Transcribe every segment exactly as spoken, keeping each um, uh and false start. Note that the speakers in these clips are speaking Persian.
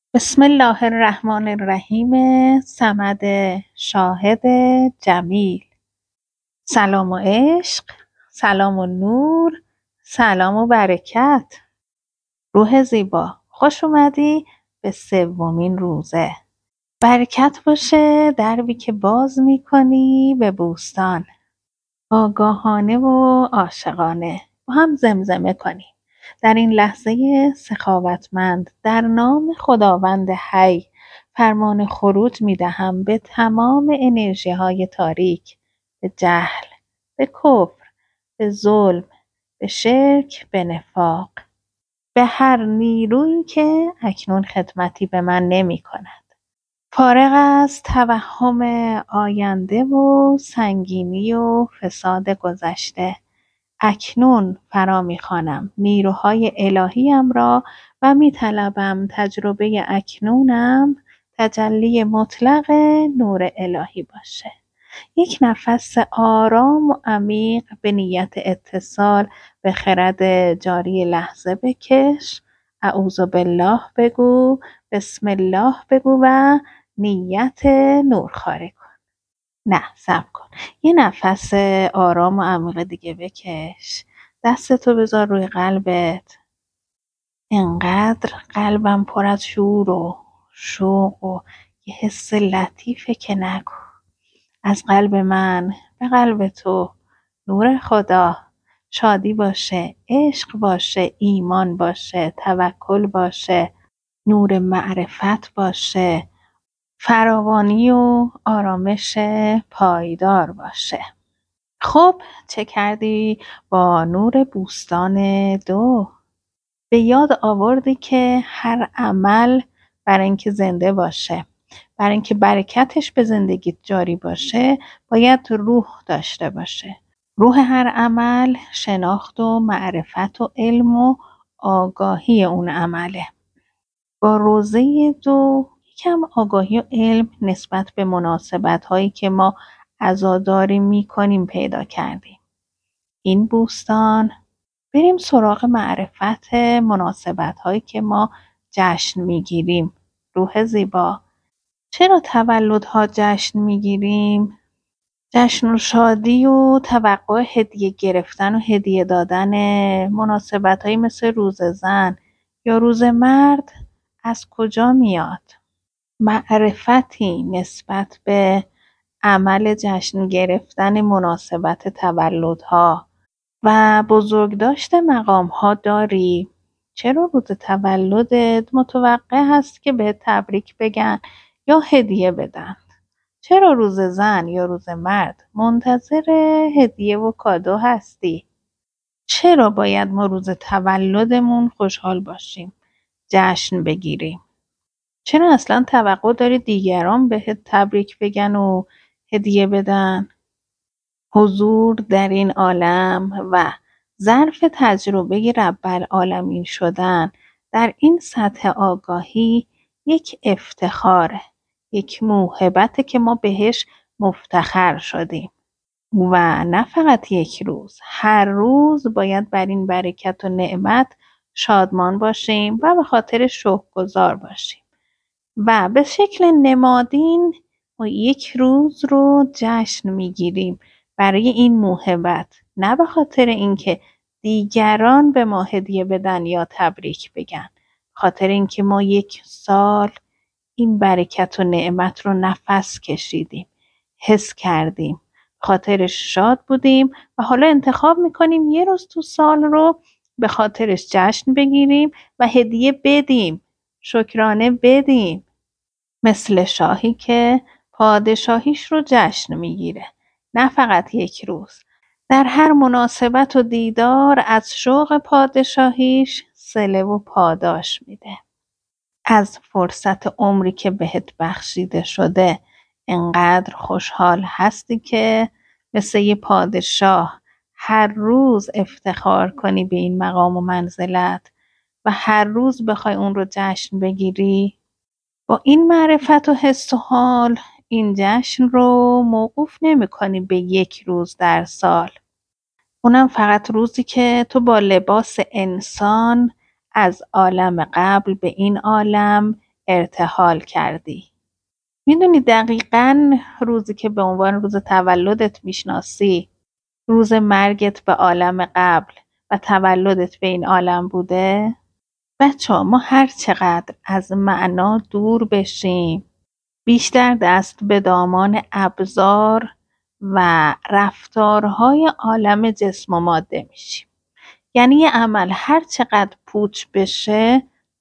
بسم الله الرحمن الرحیم. صمد شاهد جمیل. سلام و عشق، سلام و نور، سلام و برکت. روح زیبا، خوش اومدی به سومین روزه. برکت باشه دربی که باز میکنی به بوستان. آگاهانه و عاشقانه با هم زمزمه کنیم در این لحظه سخاوتمند. در نام خداوند حی فرمان خروج می دهم به تمام انرژی های تاریک، به جهل، به کفر، به ظلم، به شرک، به نفاق، به هر نیرویی که اکنون خدمتی به من نمی کند. فارغ از توهم آینده و سنگینی و فساد گذشته، اکنون فرا می‌خوانم نیروهای الهیم را و می‌طلبم تجربه اکنونم تجلی مطلق نور الهی باشه. یک نفس آرام و عمیق به نیت اتصال به خرد جاری لحظه بکش. اعوذ بالله بگو، بسم الله بگو و نیت نورخواره کن. نه صبر کن، یه نفس آرام و عمیق دیگه بکش. دستتو بذار روی قلبت. انقدر قلبم پر از شور و شوق و یه حس لطیفه که نگو. از قلب من به قلب تو نور خدا، شادی باشه، عشق باشه، ایمان باشه، توکل باشه، نور معرفت باشه، فراوانی و آرامش پایدار باشه. خب چه کردی با نور بوستان دو؟ به یاد آوردی که هر عمل برای اینکه زنده باشه، برای اینکه برکتش به زندگیت جاری باشه، باید روح داشته باشه. روح هر عمل شناخت و معرفت و علم و آگاهی اون عمله. با روزه دو یکم آگاهی و علم نسبت به مناسبت هایی که ما عزاداری می کنیم پیدا کردیم. این بوستان بریم سراغ معرفت مناسبت هایی که ما جشن می گیریم. روح زیبا، چرا تولدها جشن می گیریم؟ جشن و شادی و توقع هدیه گرفتن و هدیه دادن مناسبت هایی مثل روز زن یا روز مرد از کجا میاد؟ معرفتی نسبت به عمل جشن گرفتن مناسبت تولدها و بزرگداشت مقام‌ها داری؟ چرا روز تولدت متوقع هست که به تبریک بگن یا هدیه بدن؟ چرا روز زن یا روز مرد منتظر هدیه و کادو هستی؟ چرا باید ما روز تولدمون خوشحال باشیم، جشن بگیریم؟ چرا اصلا توقع داری دیگران بهت تبریک بگن و هدیه بدن؟ حضور در این عالم و ظرف تجربه رب العالمین شدن در این سطح آگاهی یک افتخاره، یک موهبته که ما بهش مفتخر شدیم. و نه فقط یک روز، هر روز باید بر این برکت و نعمت شادمان باشیم و به خاطر شکرگزار باشیم. و به شکل نمادین ما یک روز رو جشن میگیریم برای این موهبت، نه به خاطر اینکه دیگران به ما هدیه بدن یا تبریک بگن، خاطر اینکه ما یک سال این برکت و نعمت رو نفس کشیدیم، حس کردیم، خاطرش شاد بودیم و حالا انتخاب میکنیم یه روز تو سال رو به خاطرش جشن بگیریم و هدیه بدیم، شکرانه بدیم. مثل شاهی که پادشاهیش رو جشن میگیره، نه فقط یک روز. در هر مناسبت و دیدار از شوق پادشاهیش صله و پاداش میده. از فرصت عمری که بهت بخشیده شده انقدر خوشحال هستی که مثل یه پادشاه هر روز افتخار کنی به این مقام و منزلت و هر روز بخوای اون رو جشن بگیری. با این معرفت و حس و حال این جشن رو موقوف نمی کنی به یک روز در سال، اونم فقط روزی که تو با لباس انسان از عالم قبل به این عالم ارتحال کردی. میدونی دقیقاً روزی که به عنوان روز تولدت میشناسی روز مرگت به عالم قبل و تولدت به این عالم بوده؟ بچه ها، ما هر چقدر از معنا دور بشیم بیشتر دست به دامان ابزار و رفتارهای عالم جسم و ماده میشیم. یعنی یه عمل هر چقدر پوچ بشه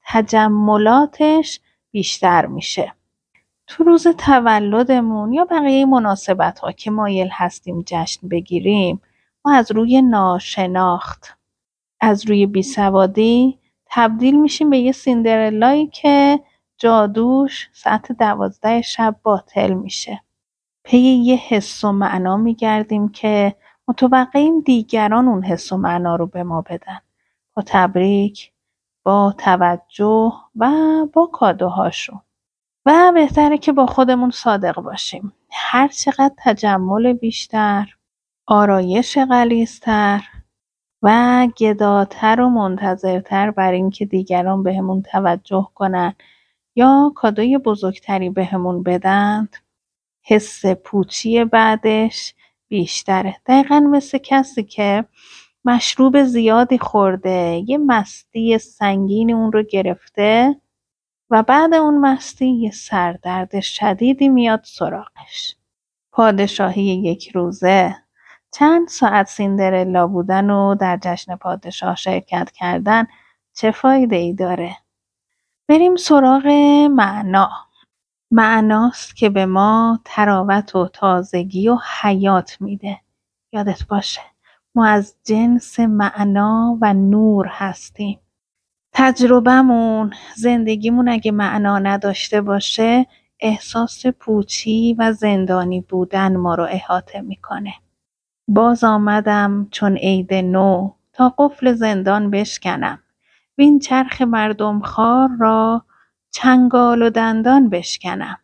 تجملاتش بیشتر میشه. تو روز تولدمون یا بقیه مناسبت ها که مایل هستیم جشن بگیریم، ما از روی ناشناخت، از روی بیسوادی تبدیل میشیم به یه سیندرلایی که جادوش ساعت دوازده شب باطل میشه. پی یه حس و معنا میگردیم که متوقعیم دیگران اون حس و معنا رو به ما بدن. با تبریک، با توجه و با کادوهاشون. و بهتره که با خودمون صادق باشیم. هر چقدر تجمل بیشتر، آرایش غلیظ‌تر و گداتر و منتظرتر بر این که دیگران بهمون توجه کنن یا کادوی بزرگتری بهمون بدن، حس پوچی بعدش بیشتره. دقیقاً مثل کسی که مشروب زیادی خورده، یه مستی سنگین اون رو گرفته و بعد اون مستی یه سردرد شدیدی میاد سراغش. پادشاهی یک روزه، چند ساعت سیندرلا بودن و در جشن پادشاه شرکت کردن چه فایده ای داره؟ بریم سراغ معنا. معناست که به ما تراوت و تازگی و حیات میده. یادت باشه ما از جنس معنا و نور هستیم. تجربهمون، زندگیمون اگه معنا نداشته باشه احساس پوچی و زندانی بودن ما رو احاطه میکنه. باز آمدم چون عید نو تا قفل زندان بشکنم، وین چرخ مردم خوار را چنگال و دندان بشکنم.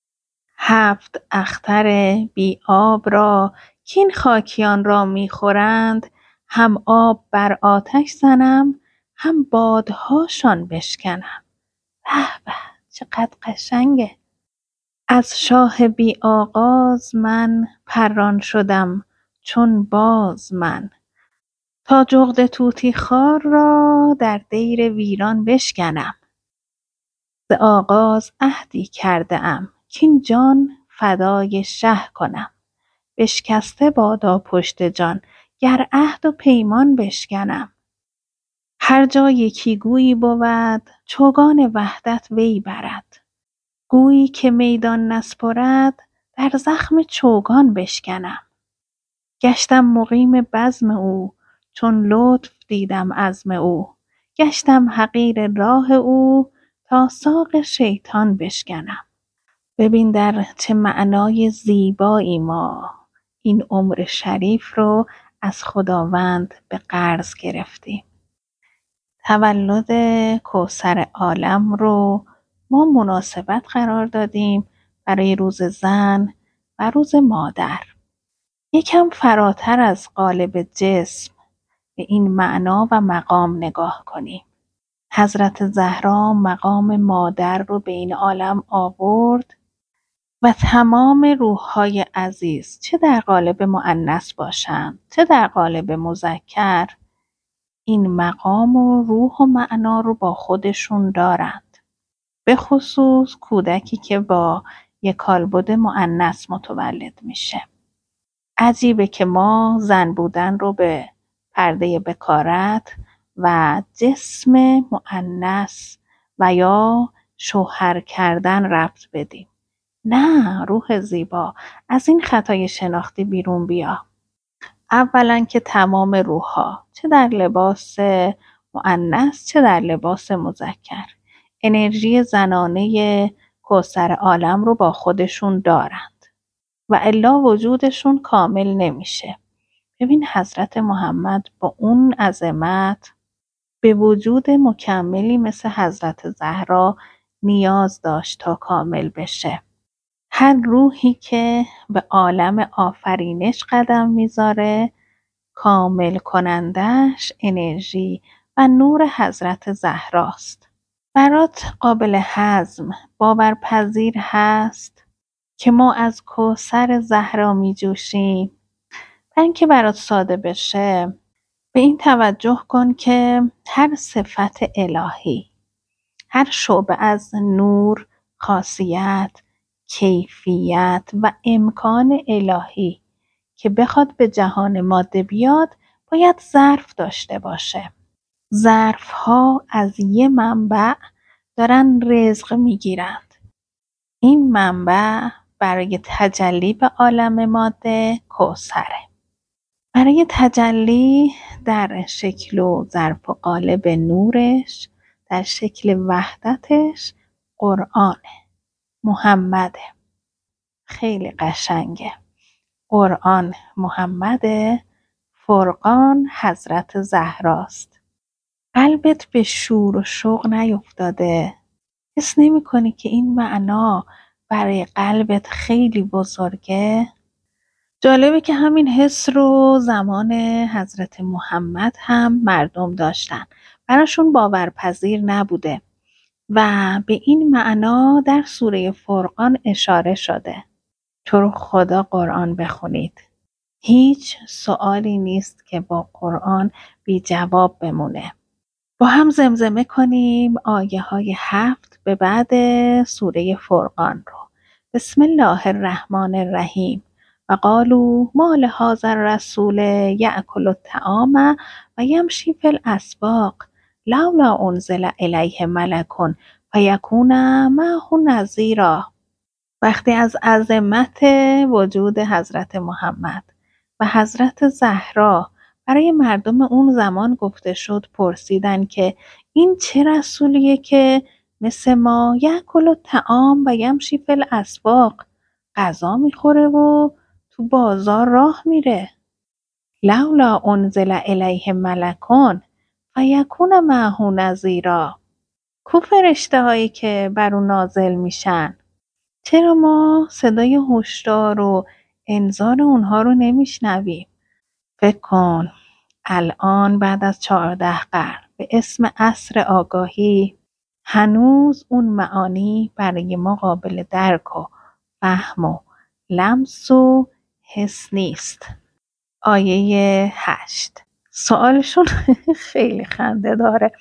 هفت اختر بی آب را کین خاکیان را میخورند، هم آب بر آتش زنم هم بادهاشان بشکنم. به به چقدر قشنگه. از شاه بی آغاز من پران شدم چون باز من، تا جغد طوطی خوار را در دیر ویران بشکنم. ز آغاز عهدی کرده ام کین جان فدای شه کنم، بشکسته بادا پشت جان گر عهد و پیمان بشکنم. هر جا یکی گویی بود چوگان وحدت وی برد، گویی که میدان نسپرد در زخم چوگان بشکنم. گشتم مقیم بزم او چون لطف دیدم عزم او، گشتم حقیر راه او تا ساق شیطان بشکنم. ببین در چه معنای زیبایی ما این عمر شریف رو از خداوند به قرض گرفتیم. تولد کوثر عالم رو ما مناسبت قرار دادیم برای روز زن و روز مادر. یکم فراتر از قالب جسم به این معنا و مقام نگاه کنیم. حضرت زهرا مقام مادر رو به این عالم آورد و تمام روح‌های عزیز چه در قالب مؤنث باشند چه در قالب مذکر این مقام و روح و معنا رو با خودشون دارند. به خصوص کودکی که با یک کالبد مؤنث متولد میشه. عجیبه که ما زن بودن رو به پرده بکارت و جسم مؤنث و یا شوهر کردن ربط بدیم. نه روح زیبا، از این خطای شناختی بیرون بیا. اولا که تمام روح‌ها چه در لباس مؤنث چه در لباس مذکر انرژی زنانه کوثر عالم رو با خودشون دارند و الا وجودشون کامل نمیشه. ببین حضرت محمد با اون عظمت به وجود مکملی مثل حضرت زهرا نیاز داشت تا کامل بشه. هر روحی که به عالم آفرینش قدم میذاره کامل کنندش انرژی و نور حضرت زهراست. برات قابل هضم، باورپذیر هست که ما از کوثر زهرا می جوشیم؟ برای اینکه برات ساده بشه به این توجه کن که هر صفت الهی، هر شعبه از نور، خاصیت، کیفیت و امکان الهی که بخواد به جهان ماده بیاد باید ظرف داشته باشه. ظرف ها از یه منبع دارن رزق میگیرند. این منبع برای تجلی به عالم ماده کوثره. برای تجلی در شکل و ظرف و قالب نورش، در شکل وحدتش قرآنه، محمده. خیلی قشنگه. قرآن محمده، فرقان حضرت زهراست. قلبت به شور و شوق نیفتاده؟ حس نمی کنی که این معنا برای قلبت خیلی بزرگه؟ جالبه که همین حس رو زمان حضرت محمد هم مردم داشتن. براشون باورپذیر نبوده و به این معنا در سوره فرقان اشاره شده. تو رو خدا قرآن بخونید. هیچ سوالی نیست که با قرآن بی جواب بمونه. با هم زمزمه کنیم آیه های هفت به بعد سوره فرقان رو. بسم الله الرحمن الرحیم. و قالوا ما لهذا الرسول یأکل الطعام و یمشی فی الاسواق لولا انزل الیه ملک فیکون معه نذیرا. وقتی از عظمت وجود حضرت محمد و حضرت زهرا برای مردم اون زمان گفته شد، پرسیدن که این چه رسولیه که مثل ما یأکل الطعام و یمشی فی الاسواق، غذا میخوره و تو بازار راه میره. لولا انزل الیه ملکون فیکون معه نذیرا. کو فرشته هایی که بر اون نازل میشن؟ چرا ما صدای هشدار و انذار اونها رو نمیشنویم؟ فکر کن الان بعد از چهارده قرن به اسم عصر آگاهی هنوز اون معانی برای ما قابل درک و فهم و لمس و حس نیست. آیه هشت. سوالشون خیلی خنده داره.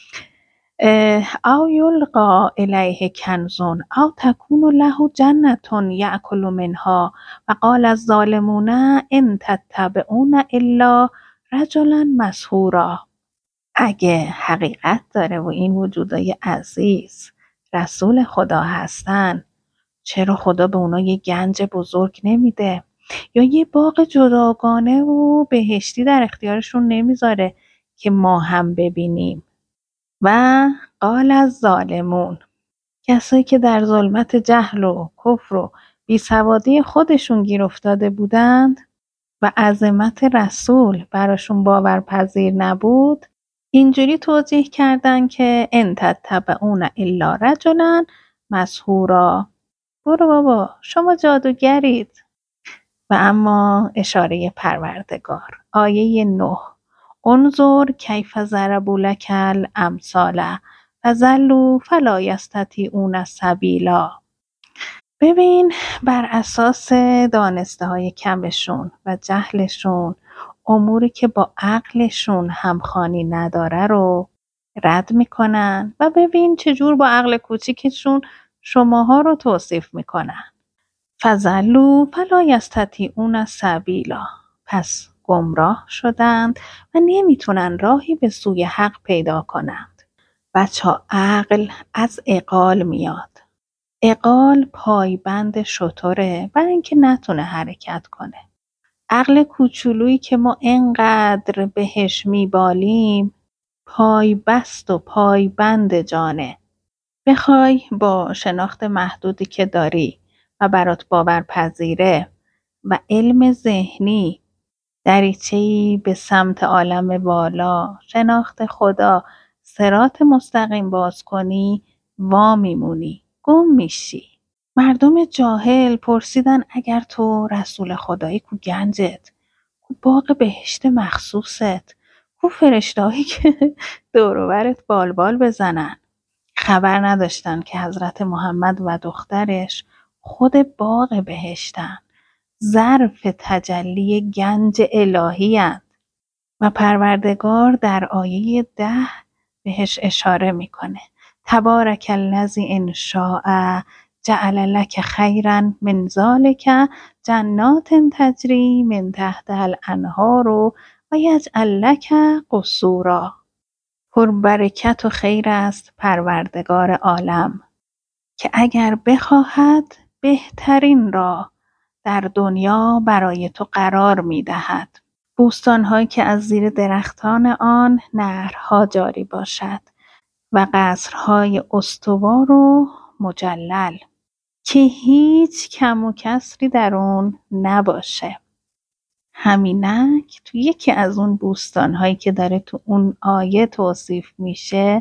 او یلقا الیه کنزون او تکون له جنتون یأکل منها و قال الظالمون ان تتبعون الا رجلا مسحورا. اگه حقیقت داره و این وجودای عزیز رسول خدا هستن، چرا خدا به اونا یه گنج بزرگ نمیده یا یه باغ جداگانه و بهشتی در اختیارشون نمیذاره که ما هم ببینیم؟ و قال الظالمون، کسایی که در ظلمت جهل و کفر و بیسوادی خودشون گیر افتاده بودند و عظمت رسول براشون باورپذیر نبود، اینجوری توضیح کردن که ان تتبعون الا رجلا مسحورا. برو بابا شما جادوگرید. و اما اشاره پروردگار. آیه نه. انظر کیف ضربوا لک الامثال فضلوا فلا یستطیعون سبیلا. ببین بر اساس دانسته های کمشون و جهلشون اموری که با عقلشون همخوانی نداره رو رد میکنن و ببین چجور با عقل کوچیکشون شماها رو توصیف میکنن. فضلوا فلا یستطیعون سبیلا. پس گمراه شدند و نمیتونن راهی به سوی حق پیدا کنند. بچه عقل از عقال میاد. عقال پایبند شتره برای اینکه نتونه حرکت کنه. عقل کوچولویی که ما انقدر بهش میبالیم پایبست و پایبند جانه. بخوای با شناخت محدودی که داری و برات باورپذیره و علم ذهنی دریچه‌ای به سمت عالم بالا، شناخت خدا، صراط مستقیم باز کنی، وا میمونی، گم میشی. مردم جاهل پرسیدن اگر تو رسول خدایی کو گنجت، کو باغ بهشت مخصوصت، کو فرشته‌هایی که دور و برت بالبال بزنن؟ خبر نداشتن که حضرت محمد و دخترش خود باغ بهشتن، ظرف تجلی گنج الهی هستند. و پروردگار در آیه ده بهش اشاره میکنه تبارک الذی ان شاء جعل لک خیرا من ذلک جنات تجری من تحتها الانهار و یجعل لک قصورا. پربرکت و خیر است پروردگار عالم که اگر بخواهد بهترین را در دنیا برای تو قرار میدهد، بوستان‌هایی که از زیر درختان آن نهرها جاری باشد و قصرهای استوار و مجلل که هیچ کم و کسری در اون نباشه. همینک تو یکی از اون بوستان‌هایی که داره تو اون آیه توصیف میشه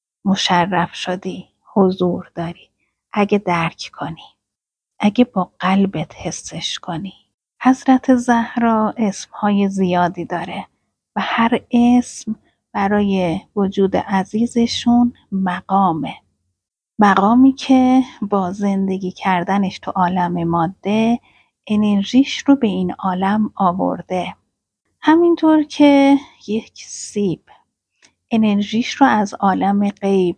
مشرف شدی، حضور داری، اگه درک کنی، اگه با قلبت حسش کنی. حضرت زهرا اسمهای زیادی داره و هر اسم برای وجود عزیزشون مقامه. مقامی که با زندگی کردنش تو عالم ماده انرژیش رو به این عالم آورده. همینطور که یک سیب انرژیش رو از عالم غیب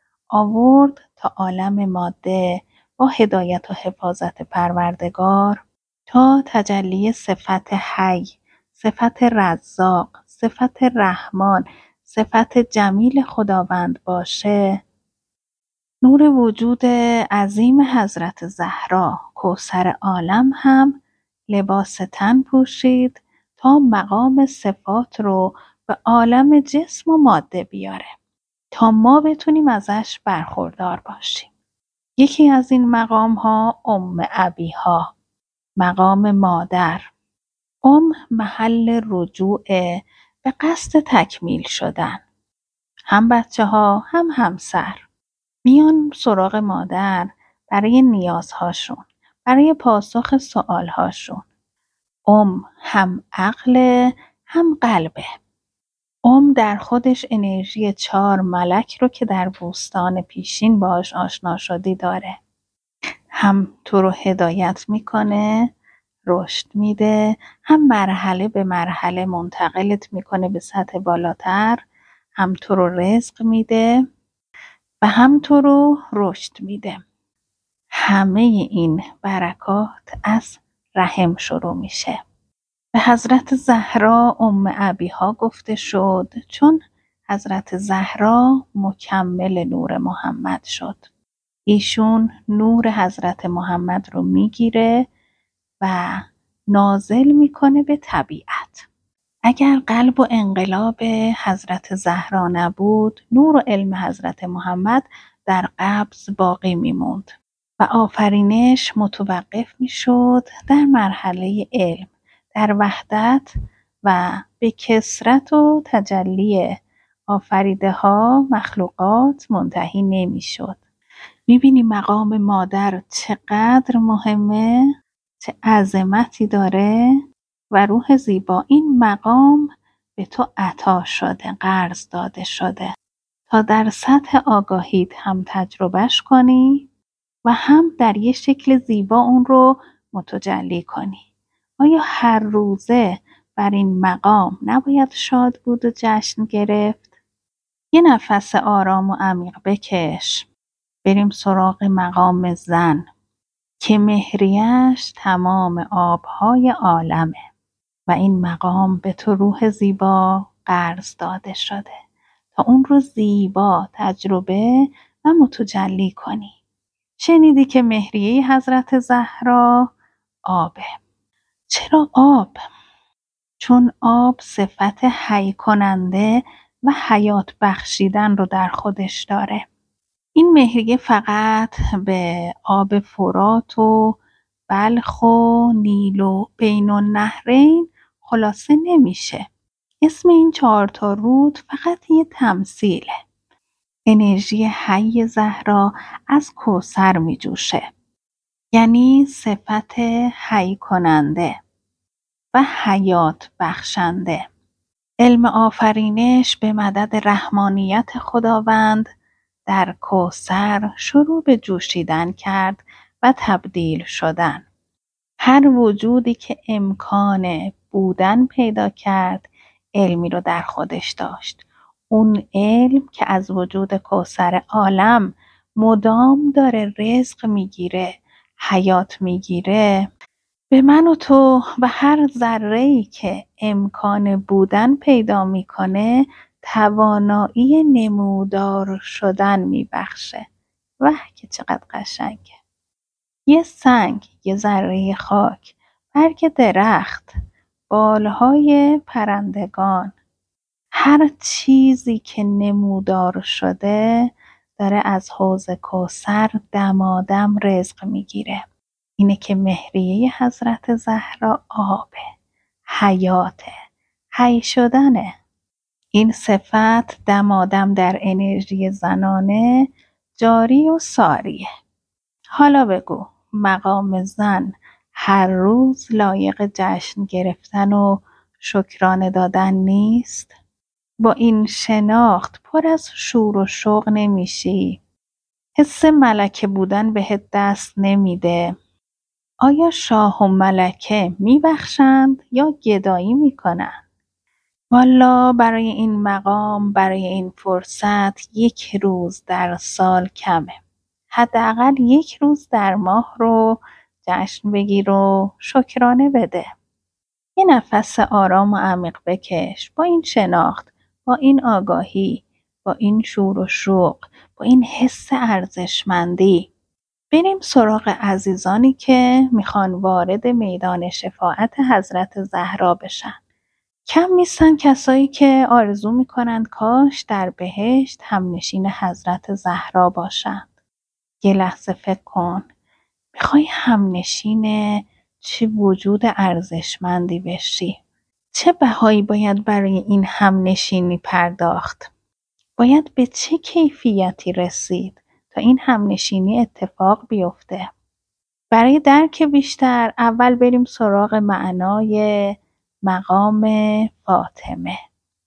آورد تا عالم ماده با هدایت و حفاظت پروردگار تا تجلی صفت حی، صفت رزاق، صفت رحمان، صفت جمیل خداوند باشه. نور وجود عظیم حضرت زهرا کوثر عالم هم لباس تن پوشید تا مقام صفات رو به عالم جسم و ماده بیاره تا ما بتونیم ازش برخوردار باشیم. یکی از این مقام ها ام ابیها، مقام مادر. ام محل رجوع به قصد تکمیل شدن. هم بچه ها هم همسر میان سراغ مادر برای نیازهاشون، برای پاسخ سوالهاشون. ام هم عقل هم قلبه. ام در خودش انرژی چهار ملک رو که در بوستان پیشین باش آشنا شدی داره. هم تو رو هدایت میکنه، رشد میده، هم مرحله به مرحله منتقلت میکنه به سطح بالاتر، هم تو رو رزق میده و هم تو رو رشد میده. همه این برکات از رحم شروع میشه. به حضرت زهرا ام ابیها گفته شد چون حضرت زهرا مکمل نور محمد شد. ایشون نور حضرت محمد رو میگیره و نازل میکنه به طبیعت. اگر قلب و انقلاب حضرت زهرا نبود، نور و علم حضرت محمد در قبض باقی میموند و آفرینش متوقف میشد در مرحله علم، در وحدت و به کثرت و تجلی آفریده ها مخلوقات منتهی نمیشد. میبینی مقام مادر چقدر مهمه، چه عظمتی داره و روح زیبا. این مقام به تو عطا شده، قرض داده شده تا در سطح آگاهیت هم تجربهش کنی و هم در یه شکل زیبا اون رو متجلی کنی. آیا هر روزه بر این مقام نباید شاد بود و جشن گرفت؟ یه نفس آرام و عمیق بکش. بریم سراغ مقام زن که مهریش تمام آبهای عالمه و این مقام به تو روح زیبا قرض داده شده تا اون رو زیبا تجربه و متجلی کنی. شنیدی که مهریه حضرت زهرا آبه. چرا آب؟ چون آب صفت حی کننده و حیات بخشیدن رو در خودش داره. این مهریه فقط به آب فرات و بلخ و نیل و بین النهرین خلاصه نمیشه. اسم این چهار تا رود فقط یه تمثیله. انرژی حی زهرا از کوثر می جوشه. یعنی صفت حی کننده و حیات بخشنده. علم آفرینش به مدد رحمانیت خداوند در کوثر شروع به جوشیدن کرد و تبدیل شدن. هر وجودی که امکان بودن پیدا کرد علمی رو در خودش داشت. اون علم که از وجود کوثر عالم مدام داره رزق میگیره، حیات میگیره، به من و تو و هر ذره‌ای که امکان بودن پیدا میکنه توانایی نمودار شدن میبخشه. واه که چقدر قشنگه. یه سنگ، یه ذره خاک، برگ درخت، بالهای پرندگان، هر چیزی که نمودار شده داره از حوض کوثر دمادم رزق میگیره. اینه که مهریه حضرت زهرا آبه، حیاته، حی شدنه. این صفت دمادم در انرژی زنانه جاری و ساریه. حالا بگو مقام زن هر روز لایق جشن گرفتن و شکرانه دادن نیست؟ با این شناخت پر از شور و شوق نمیشی؟ حس ملکه بودن بهت دست نمیده؟ آیا شاه و ملکه میبخشند یا گدایی میکنند؟ والا برای این مقام، برای این فرصت یک روز در سال کمه. حداقل یک روز در ماه رو جشن بگیر و شکرانه بده. یه نفس آرام و عمیق بکش. با این شناخت، با این آگاهی، با این شور و شوق، با این حس ارزشمندی بریم سراغ عزیزانی که میخوان وارد میدان شفاعت حضرت زهرا بشن. کم نیستن کسایی که آرزو میکنند کاش در بهشت همنشین حضرت زهرا باشند. یه لحظه فکر کن، میخوای همنشین چه وجود ارزشمندی بشی؟ چه بهایی باید برای این همنشینی پرداخت؟ باید به چه کیفیتی رسید تا این همنشینی اتفاق بیفته؟ برای درک بیشتر اول بریم سراغ معنای مقام فاطمه.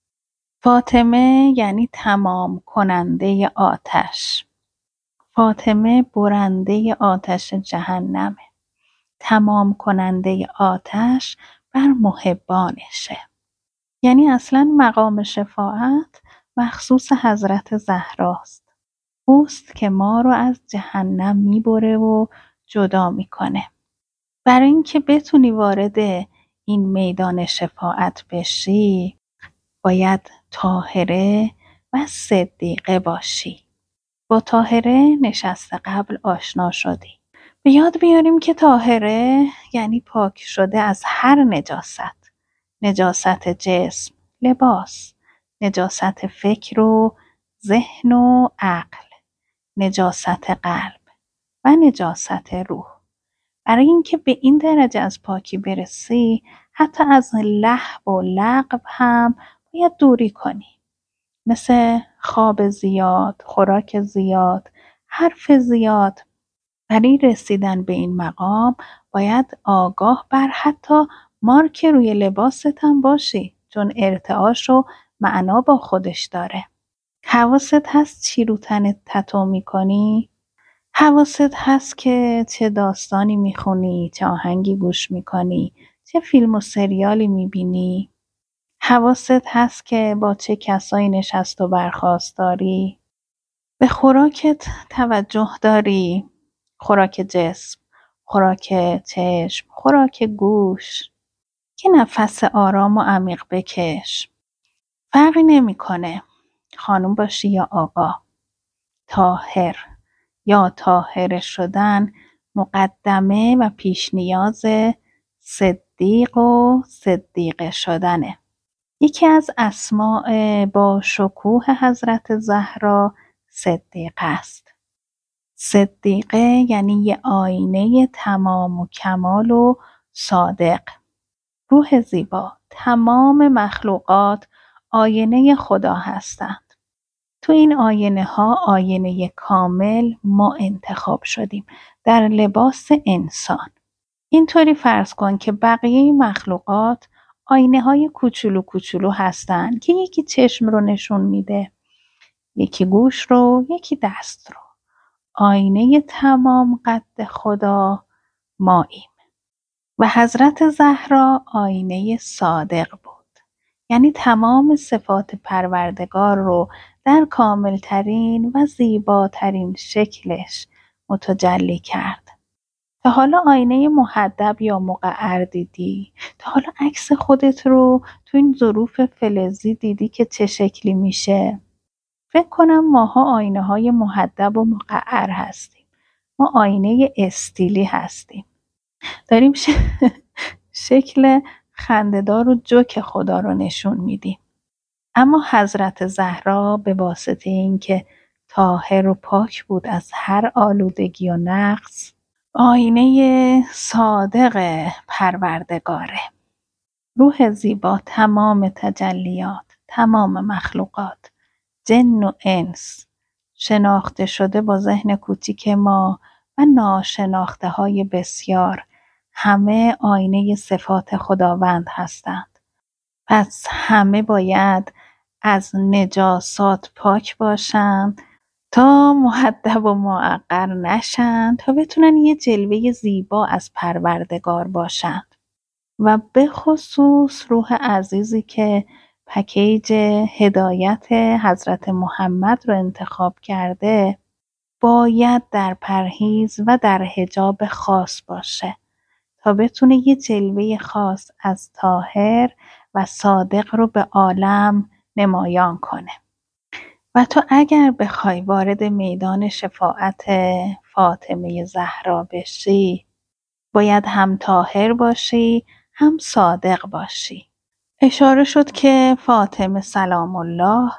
فاطمه یعنی تمام کننده آتش. فاطمه برنده آتش جهنمه. تمام کننده آتش بر محبانشه. یعنی اصلا مقام شفاعت مخصوص حضرت زهراست. اوست که ما رو از جهنم میبره و جدا میکنه. برای اینکه بتونی وارد این میدان شفاعت بشی باید طاهره و صدیقه باشی. با طاهره نشست قبل آشنا شدی. به یاد بیاریم که طاهره یعنی پاک شده از هر نجاست. نجاست جسم، لباس، نجاست فکر و ذهن و عقل، نجاست قلب و نجاست روح. برای اینکه به این درجه از پاکی برسی حتی از لهو و لغو هم باید دوری کنی. مثل خواب زیاد، خوراک زیاد، حرف زیاد. برای رسیدن به این مقام باید آگاه بر حتی مارک روی لباست هم باشی، چون ارتعاش و معنا با خودش داره. حواست هست چی رو تنت تتو میکنی؟ حواست هست که چه داستانی میخونی، چه آهنگی گوش میکنی، چه فیلم و سریالی میبینی؟ حواست هست که با چه کسایی نشست و برخاست داری؟ به خوراکت توجه داری؟ خوراک جسم، خوراک چشم، خوراک گوش. که نفس آرام و عمیق بکش. فرقی نمیکنه خانم باشی یا آقا. طاهر یا طاهر شدن مقدمه و پیش نیاز صدیق و صدیقه شدنه. یکی از اسماء با شکوه حضرت زهرا صدیقه است. صدیقه یعنی یه آینه تمام و کمال و صادق. روح زیبا، تمام مخلوقات آینه خدا هستند. تو این آینه ها آینه کامل ما انتخاب شدیم در لباس انسان. اینطوری فرض کن که بقیه مخلوقات آینه های کوچولو کوچولو هستن که یکی چشم رو نشون میده، یکی گوش رو، یکی دست رو. آینه تمام قد خدا ماییم. و حضرت زهرا آینه صادق بود. یعنی تمام صفات پروردگار رو در کاملترین و زیباترین شکلش متجلی کرد. تا حالا آینه محدب یا مقعر دیدی؟ تا حالا عکس خودت رو تو این ظروف فلزی دیدی که چه شکلی میشه؟ فکر کنم ماها آینه های محدب و مقعر هستیم. ما آینه استیلی هستیم. داریم ش... شکل خنده‌دار و جوک خدا رو نشون میدیم. اما حضرت زهرا به واسطه اینکه طاهر و پاک بود از هر آلودگی و نقص، آینه صادق پروردگاره. روح زیبا تمام تجلیات، تمام مخلوقات، جن و انس، شناخته شده با ذهن کوچیک ما و ناشناخته های بسیار، همه آینه صفات خداوند هستند. پس همه باید از نجاسات پاک باشند تا مهذب و معقر نشن، تا بتونن یه جلوه زیبا از پروردگار باشند. و به خصوص روح عزیزی که پکیج هدایت حضرت محمد رو انتخاب کرده باید در پرهیز و در حجاب خاص باشه تا بتونه یه جلوه خاص از طاهر و صادق رو به عالم نمایان کنه. و تو اگر بخوای وارد میدان شفاعت فاطمه زهرا بشی باید هم طاهر باشی هم صادق باشی. اشاره شد که فاطمه سلام الله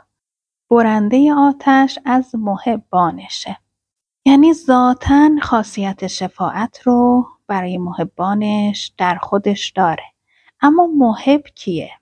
برنده آتش از محبانشه. یعنی ذاتاً خاصیت شفاعت رو برای محبانش در خودش داره. اما محب کیه؟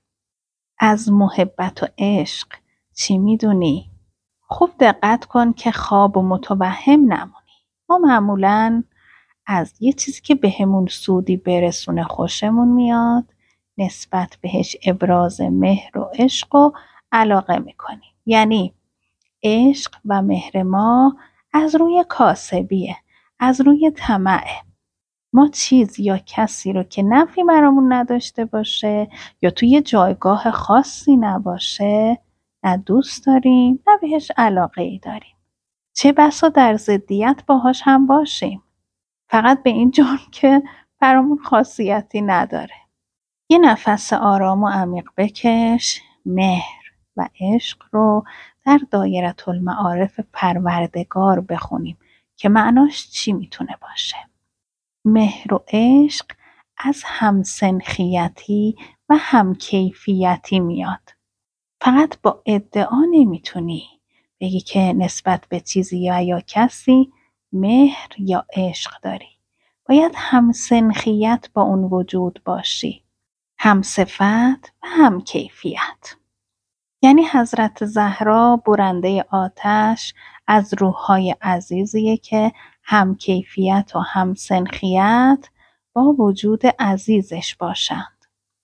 از محبت و عشق چی میدونی؟ خوب دقت کن که خواب و متوهم نمونی. ما معمولاً از یه چیزی که بهمون سودی برسونه خوشمون میاد، نسبت بهش ابراز مهر و عشق و علاقه میکنیم. یعنی عشق و مهر ما از روی کاسبیه، از روی طمعه. ما چیز یا کسی رو که نفعی برامون نداشته باشه یا توی جایگاه خاصی نباشه نه دوست داریم نه بهش علاقه ای داریم. چه بسا در ضدیت باهاش هم باشیم، فقط به این جرم که برامون خاصیتی نداره. یه نفس آرام و عمیق بکش. مهر و عشق رو در دایره المعارف پروردگار بخونیم که معناش چی میتونه باشه. مهر و عشق از همسنخیتی و همکیفیتی میاد. فقط با ادعا نمیتونی بگی که نسبت به چیزی یا یا کسی مهر یا عشق داری. باید همسنخیت با اون وجود باشی، هم صفت و هم کیفیت. یعنی حضرت زهرا برنده آتش از روح‌های عزیزیه که هم کیفیت و هم سنخیت با وجود عزیزش باشند.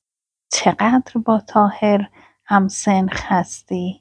چقدر با طاهر هم سنخ هستی؟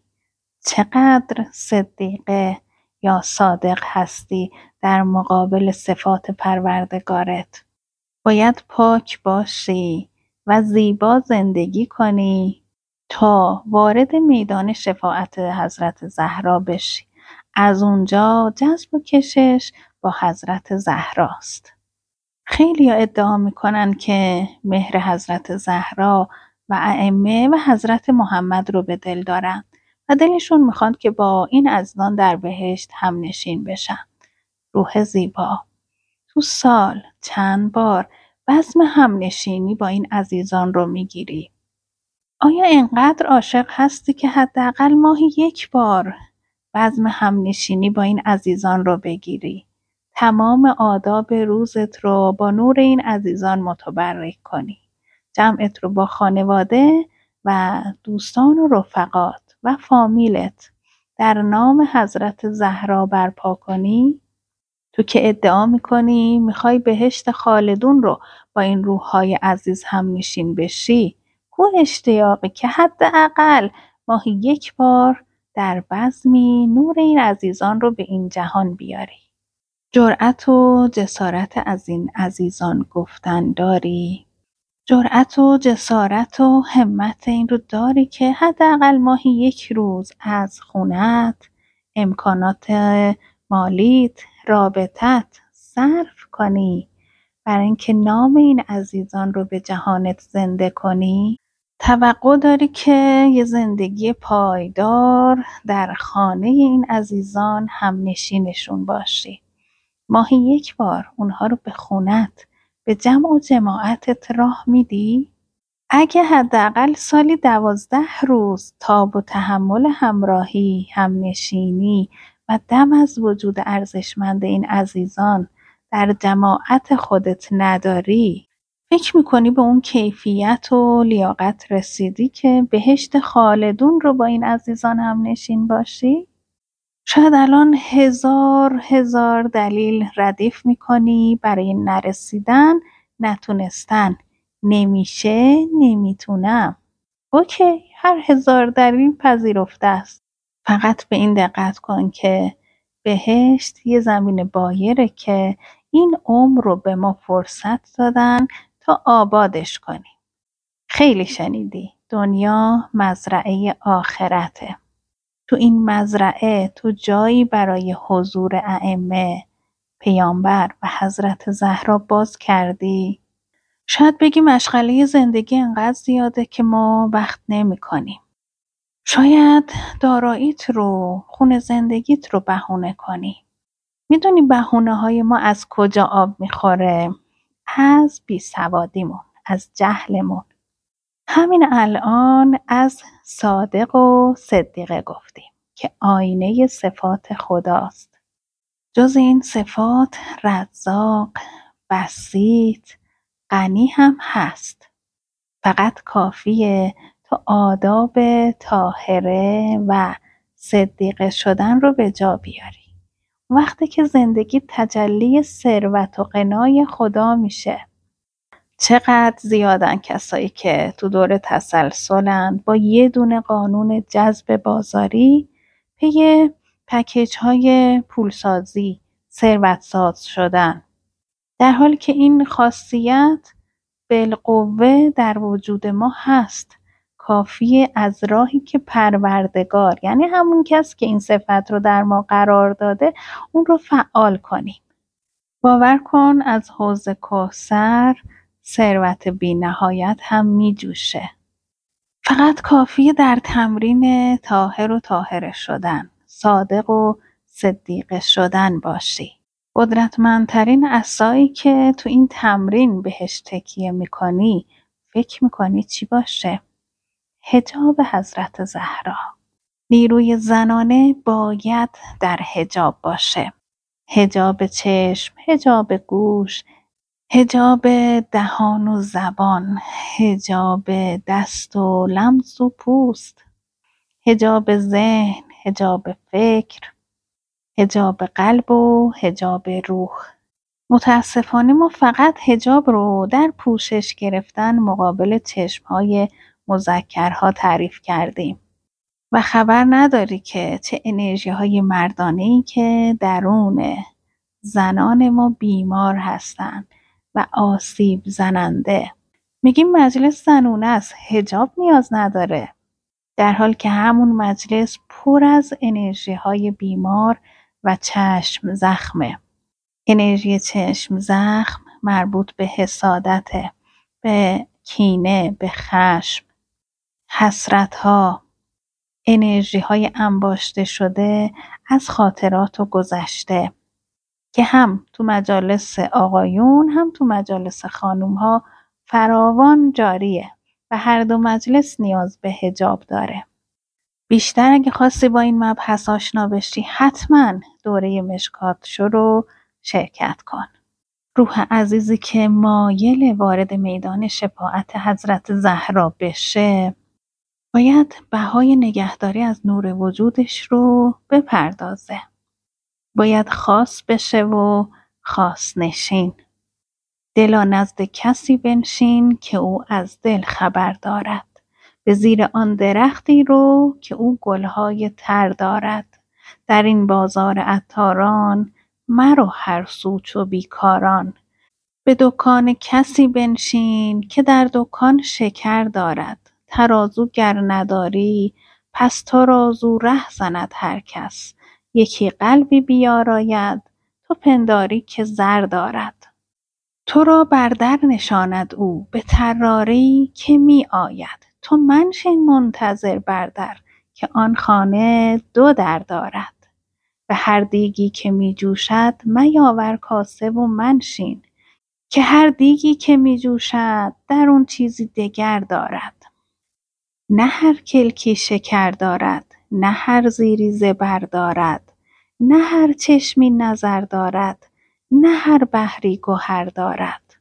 چقدر صدیقه یا صادق هستی در مقابل صفات پروردگارت؟ باید پاک باشی و زیبا زندگی کنی تا وارد میدان شفاعت حضرت زهرا بشی. از اونجا جذب و کشش با حضرت زهراست. خیلی ها ادعا میکنن که مهر حضرت زهرا و ائمه و حضرت محمد رو به دل دارن و دلشون میخواد که با این عزیزان در بهشت هم نشین بشن. روح زیبا، تو سال چند بار بزم همنشینی با این عزیزان رو میگیری؟ آیا اینقدر عاشق هستی که حداقل ماهی یک بار بزم همنشینی با این عزیزان رو بگیری؟ تمام آداب روزت رو با نور این عزیزان متبرک کنی. جمعت رو با خانواده و دوستان و رفقات و فامیلت در نام حضرت زهرا برپا کنی. تو که ادعا میکنی میخوای بهشت خالدون رو با این روح‌های عزیز هم نشین بشی، کو اشتیاقی که حداقل ماهی یک بار در بزمی نور این عزیزان رو به این جهان بیاری. جرأت و جسارت از این عزیزان گفتن داری؟ جرأت و جسارت و همت این رو داری که حداقل ماهی یک روز از خونت، امکانات مالیت، رابطت صرف کنی برای اینکه نام این عزیزان رو به جهانت زنده کنی؟ توقع داری که یه زندگی پایدار در خانه این عزیزان هم نشینشون باشی. ماهی یک بار اونها رو به خونت، به جمع و جماعتت راه میدی؟ اگه حداقل سالی دوازده روز تاب و تحمل همراهی، همنشینی و دم از وجود ارزشمند این عزیزان در جماعت خودت نداری، فکر میکنی به اون کیفیت و لیاقت رسیدی که بهشت خالدون رو با این عزیزان هم نشین باشی؟ شاید الان هزار هزار دلیل ردیف میکنی برای نرسیدن، نتونستن، نمیشه، نمیتونم. اوکی، هر هزار دلیل پذیرفته است. فقط به این دقت کن که بهشت یه زمین بایره که این عمر رو به ما فرصت دادن تا آبادش کنیم. خیلی شنیدی، دنیا مزرعه آخرته. تو این مزرعه تو جایی برای حضور ائمه، پیامبر و حضرت زهرا باز کردی؟ شاید بگی مشغله زندگی انقدر زیاده که ما وقت نمی کنیم. شاید داراییت رو، خون زندگیت رو بهونه کنی. میدونی بهونه های ما از کجا آب میخوره؟ از بیسوادیمون، از جهلمون. همین الان از صادق و صدیقه گفتیم که آینه صفات خداست. جز این صفات رزاق، بسیط، غنی هم هست. فقط کافیه تو آداب طاهره و صدیقه شدن رو به جا بیاری. وقتی که زندگی تجلی ثروت و غنای خدا میشه. چقدر زیادن کسایی که تو دور تسلسلن با یه دونه قانون جذب بازاری پی پکیج های پولسازی، ثروت ساز شدن، در حالی که این خاصیت بالقوه در وجود ما هست. کافیه از راهی که پروردگار، یعنی همون کس که این صفت رو در ما قرار داده، اون رو فعال کنیم. باور کن از حوض کوثر ثروت بی نهایت هم می جوشه. فقط کافیه در تمرین طاهر و طاهره شدن، صادق و صدیقه شدن باشی. قدرتمندترین عصایی که تو این تمرین بهش تکیه میکنی، فکر میکنی چی باشه؟ حجاب حضرت زهرا. نیروی زنانه باید در حجاب باشه. حجاب چشم، حجاب گوش، حجاب دهان و زبان، حجاب دست و لمس و پوست، حجاب ذهن، حجاب فکر، حجاب قلب و حجاب روح. متاسفانه ما فقط حجاب رو در پوشش گرفتن مقابل چشمهای مذکرها تعریف کردیم و خبر نداری که چه انرژی های مردانه‌ای که درون زنان ما بیمار هستن و آسیب زننده. میگیم مجلس زنونه است، حجاب نیاز نداره، در حال که همون مجلس پر از انرژی های بیمار و چشم زخمه. انرژی چشم زخم مربوط به حسادته، به کینه، به خشم، حسرت ها، انرژی های انباشته شده از خاطرات و گذشته که هم تو مجالس آقایون هم تو مجالس خانوم ها فراوان جاریه و هر دو مجلس نیاز به حجاب داره. بیشتر اگه خواستی با این مبحث آشنا بشی، حتما دوره مشکات شو رو شرکت کن. روح عزیزی که مایل وارد میدان شفاعت حضرت زهرا بشه، باید بهای نگهداری از نور وجودش رو بپردازه. باید خاص بشه و خاص نشین. دلا نزد کسی بنشین که او از دل خبر دارد. به زیر آن درختی رو که او گلهای تر دارد. در این بازار عطاران مرو هر سو چو بیکاران. به دکان کسی بنشین که در دکان شکر دارد. ترازو گر نداری پس ترازو ره زند هر کس. یکی قلبی بیاراید تو پنداری که زر دارد. تو را بر در نشاند او به طراری که می آید. تو منشین منتظر بر در که آن خانه دو در دارد. به هر دیگی که می جوشد میاور کاسه و منشین که هر دیگی که می جوشد در اون چیزی دگر دارد. نه هر کلکی شکر دارد، نه هر زیری زبر دارد، نه هر چشمی نظر دارد، نه هر بحری گوهر دارد.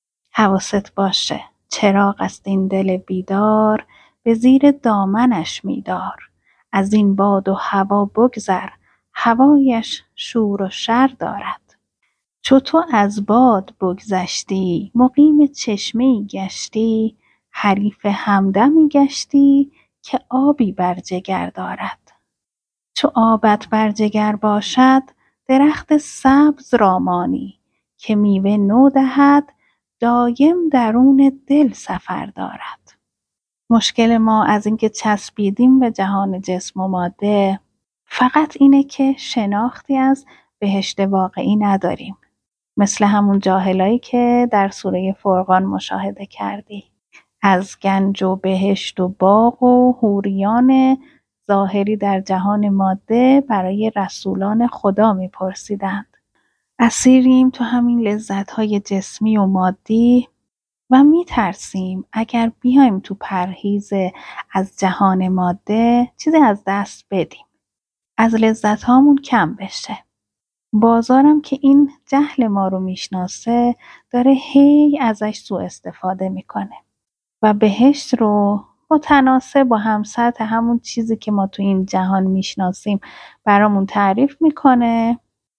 حواست باشه، چراغ است این دل بیدار، به زیر دامنش میدار. از این باد و هوا بگذر، هوایش شور و شر دارد. چو تو از باد بگذشتی، مقیم چشمه‌ای گشتی، حریف همدمی گشتی که آبی بر جگر دارد. چو آبت بر جگر باشد، درخت سبز را مانی، که میوه نو دهد، دایم درون دل سفر دارد. مشکل ما از اینکه چسبیدیم به جهان جسم و ماده فقط اینه که شناختی از بهشت واقعی نداریم. مثل همون جاهلایی که در سوره فرقان مشاهده کردی. از گنج و بهشت و باغ و حوریان ظاهری در جهان ماده برای رسولان خدا میپرسیدند. اسیریم تو همین لذت‌های جسمی و مادی و میترسیم اگر بیایم تو پرهیز از جهان ماده چیزی از دست بدیم. از لذت‌هامون کم بشه. بازارم که این جهل ما رو میشناسه داره هی ازش سوء استفاده میکنه و بهشت رو متناسب با هم سطح همون چیزی که ما تو این جهان میشناسیم برامون تعریف میکنه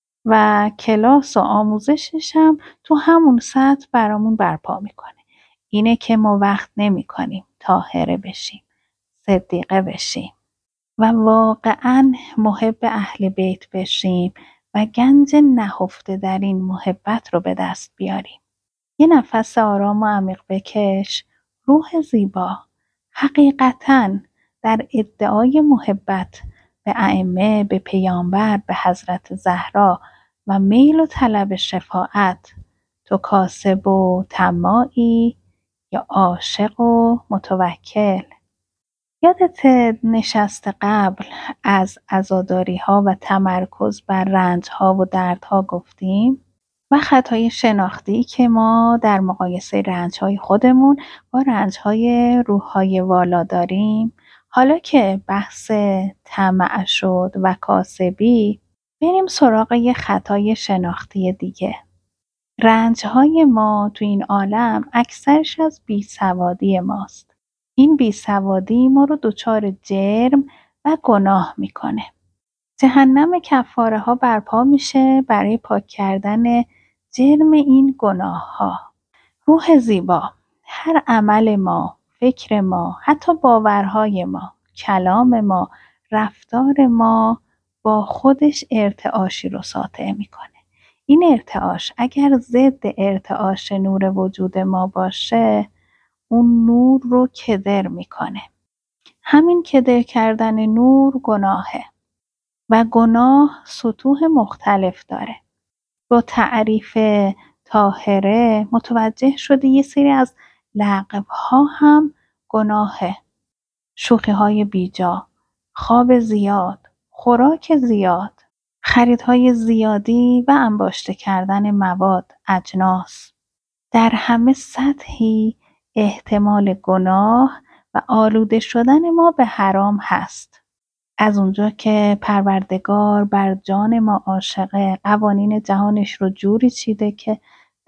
و کلاس و آموزشش هم تو همون سطح برامون برپا میکنه. اینه که ما وقت نمی کنیم طاهره بشیم، صدیقه بشیم و واقعاً محب اهل بیت بشیم و گنج نهفته در این محبت رو به دست بیاریم. یه نفس آرام و عمیق بکش. روح زیبا، حقیقتاً در ادعای محبت به ائمه، به پیامبر، به حضرت زهرا و میل و طلب شفاعت تو کاسب و طماعی یا عاشق و متوکل؟ یادت نشست قبل از عزاداری ها و تمرکز بر رنج ها و درد ها گفتیم و خطای شناختی که ما در مقایسه رنج های خودمون با رنج های روح های والا داریم. حالا که بحث طمع شد و کاسبی، بریم سراغ یه خطای شناختی دیگه. رنج های ما تو این عالم اکثرش از بیسوادی ماست. این بیسوادی ما رو دچار جرم و گناه میکنه. جهنم کفاره ها برپا میشه برای پاک کردن جرم این گناه ها. روح زیبا، هر عمل ما، فکر ما، حتی باورهای ما، کلام ما، رفتار ما با خودش ارتعاشی رو ساطع میکنه. این ارتعاش اگر ضد ارتعاش نور وجود ما باشه، اون نور رو کدر میکنه. همین کدر کردن نور گناهه و گناه سطوح مختلف داره. با تعریف طاهره متوجه شده یه سری از لغوها هم گناهه. شوخی های بیجا، خواب زیاد، خوراک زیاد، خریدهای زیادی و انباشته کردن مواد، اجناس. در همه سطحی احتمال گناه و آلوده شدن ما به حرام هست. از اونجا که پروردگار بر جان ما عاشقه، قوانین جهانش رو جوری چیده که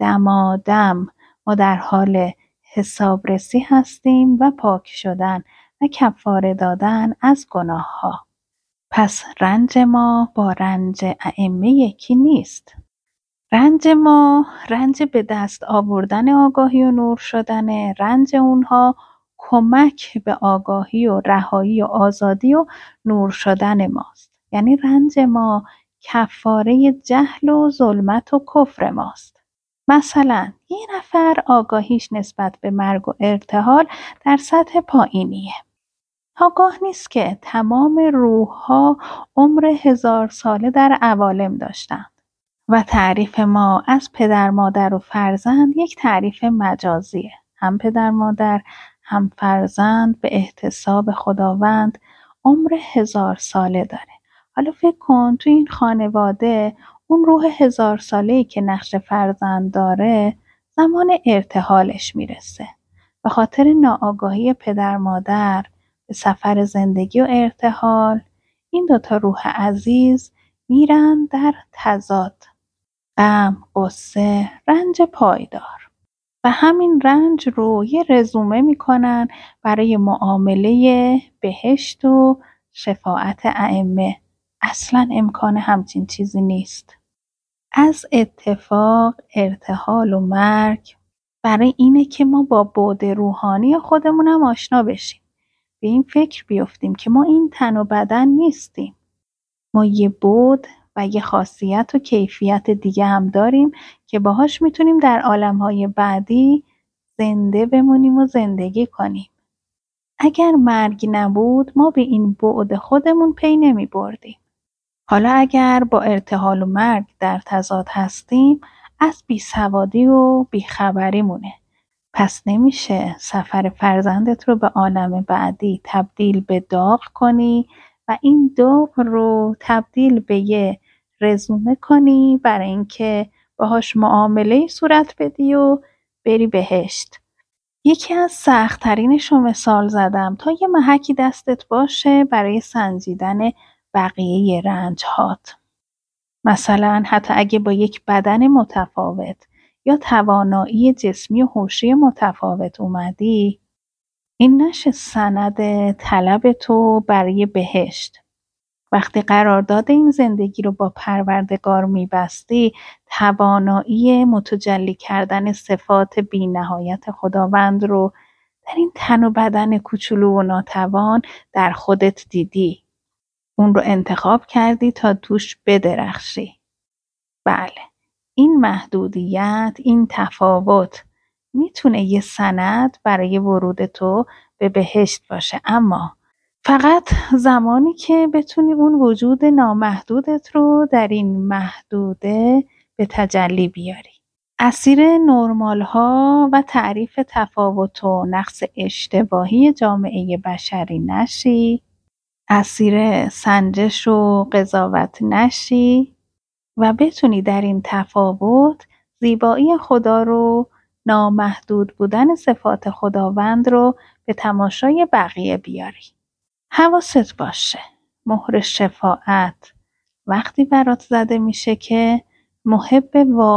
دمادم ما در حال حسابرسی هستیم و پاک شدن و کفاره دادن از گناه ها. پس رنج ما با رنج ائمه یکی نیست. رنج ما رنج به دست آوردن آگاهی و نور شدن، رنج اونها کمک به آگاهی و رهایی و آزادی و نور شدن ماست. یعنی رنج ما کفاره جهل و ظلمت و کفر ماست. مثلا یه نفر آگاهیش نسبت به مرگ و ارتحال در سطح پایینیه. آگاه نیست که تمام روح‌ها عمر هزار ساله در عوالم داشتند و تعریف ما از پدر مادر و فرزند یک تعریف مجازیه. هم پدر مادر هم فرزند به احتساب خداوند عمر هزار ساله داره. حالا فکر کن تو این خانواده اون روح هزار ساله‌ای که نقش فرزند داره زمان ارتحالش میرسه. به خاطر ناآگاهی پدر مادر به سفر زندگی و ارتحال این دوتا روح عزیز میرن در تضاد، غم، غصه، رنج پایدار و همین رنج رو یه رزومه میکنن برای معامله بهشت و شفاعت ائمه. اصلا امکان همچین چیزی نیست. از اتفاق، ارتحال و مرگ برای اینه که ما با بعد روحانی خودمونم آشنا بشیم. به این فکر بیفتیم که ما این تن و بدن نیستیم. ما یه بعد و یه خاصیت و کیفیت دیگه هم داریم که باهاش میتونیم در عالمهای بعدی زنده بمونیم و زندگی کنیم. اگر مرگ نبود ما به این بعد خودمون پی نمی بردیم. حالا اگر با ارتحال و مرگ در تضاد هستیم از بیسوادی و بیخبری مونه. پس نمیشه سفر فرزندت رو به عالم بعدی تبدیل به داغ کنی و این داغ رو تبدیل به یه رزومه کنی برای اینکه باهاش معامله صورت بدی و بری بهشت. یکی از سخت‌ترینش رو مثال زدم تا یه محکی دستت باشه برای سنجیدن بقیه رنج‌هات. مثلا حتی اگه با یک بدن متفاوت یا توانایی جسمی و هوشی متفاوت اومدی، این نشه سند طلب تو برای بهشت. وقتی قرارداد این زندگی رو با پروردگار میبستی، توانایی متجلی کردن صفات بی نهایت خداوند رو در این تن و بدن کوچولو و ناتوان در خودت دیدی. اون رو انتخاب کردی تا توش بدرخشی. بله، این محدودیت، این تفاوت میتونه یه سند برای ورود تو به بهشت باشه، اما فقط زمانی که بتونی اون وجود نامحدودت رو در این محدوده به تجلی بیاری. اسیر نرمال ها و تعریف تفاوت و نقص اشتباهی جامعه بشری نشی، اسیر سنجش و قضاوت نشی و بتونی در این تفاوت زیبایی خدا رو، نامحدود بودن صفات خداوند رو به تماشای بقیه بیاری. حواست باشه، مهر شفاعت وقتی برات زده میشه که محب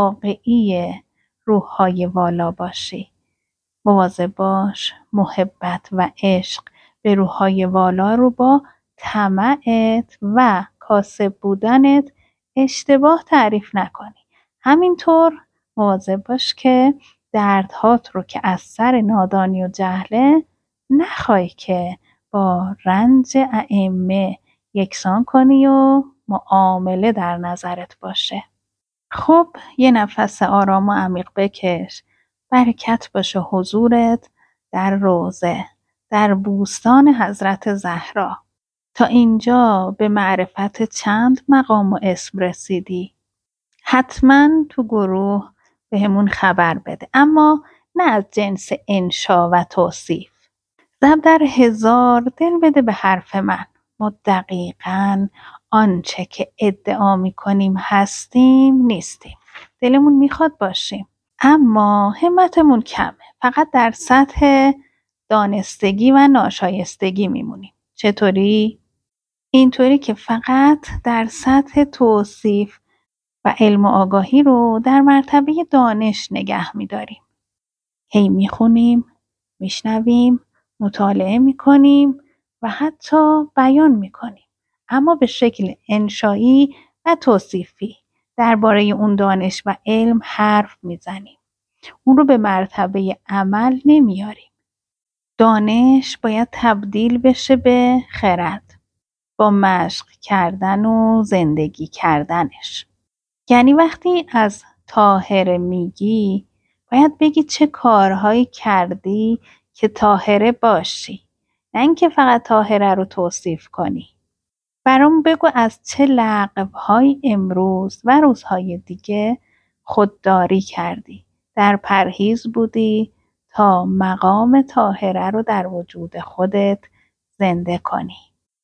واقعی روح‌های والا باشی. مواظب باش محبت و عشق به روح‌های والا رو با طمعت و کاسب بودنت اشتباه تعریف نکنی. همینطور مواظب باش که دردهات رو که از سر نادانی و جهله نخوای که با رنج ائمه یکسان کنی و معامله در نظرت باشه. خب یه نفس آرام و عمیق بکش. برکت باشه حضورت در روضه، در بوستان حضرت زهرا. تا اینجا به معرفت چند مقام و اسم رسیدی؟ حتما تو گروه بهمون خبر بده، اما نه از جنس انشا و توصیف. زب در هزار دل بده به حرف من. ما دقیقاً آنچه که ادعا میکنیم هستیم نیستیم. دلمون میخواد باشیم، اما همتمون کمه. فقط در سطح دانستگی و ناشایستگی میمونیم. چطوری؟ اینطوری که فقط در سطح توصیف و علم و آگاهی رو در مرتبه دانش نگه میداریم. هی میخونیم، میشنویم، مطالعه میکنیم و حتی بیان میکنیم، اما به شکل انشایی و توصیفی درباره اون دانش و علم حرف میزنیم. اون رو به مرتبه عمل نمیاریم. دانش باید تبدیل بشه به خرد با مشق کردن و زندگی کردنش. یعنی وقتی از طاهره میگی باید بگی چه کارهایی کردی که طاهره باشی، نه اینکه فقط طاهره رو توصیف کنی. برام بگو از چه لغوهای امروز و روزهای دیگه خودداری کردی، در پرهیز بودی تا مقام طاهره رو در وجود خودت زنده کنی.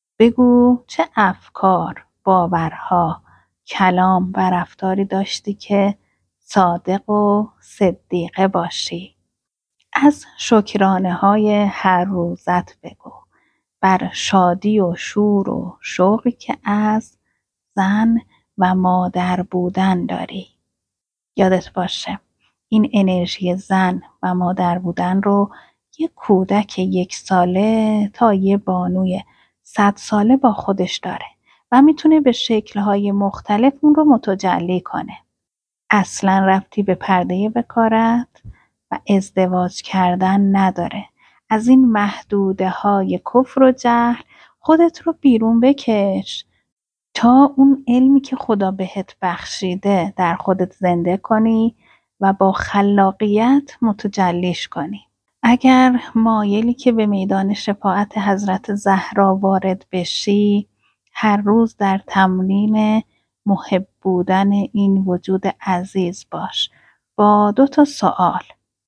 بگو چه افکار، باورها، کلام و رفتاری داشتی که صادق و صدیقه باشی. از شکرانه های هر روزت بگو، بر شادی و شور و شوقی که از زن و مادر بودن داری. یادت باشه این انرژی زن و مادر بودن رو یک کودک یک ساله تا یه بانوی صد ساله با خودش داره و میتونه به شکل‌های مختلف اون رو متجلی کنه. اصلا ربطی به پرده بکارت و ازدواج کردن نداره. از این محدوده های کفر و جهل خودت رو بیرون بکش تا اون علمی که خدا بهت بخشیده در خودت زنده کنی و با خلاقیت متجلیش کنی. اگر مایلی که به میدان شفاعت حضرت زهرا وارد بشی، هر روز در تمرین محب بودن این وجود عزیز باش با دو تا سوال.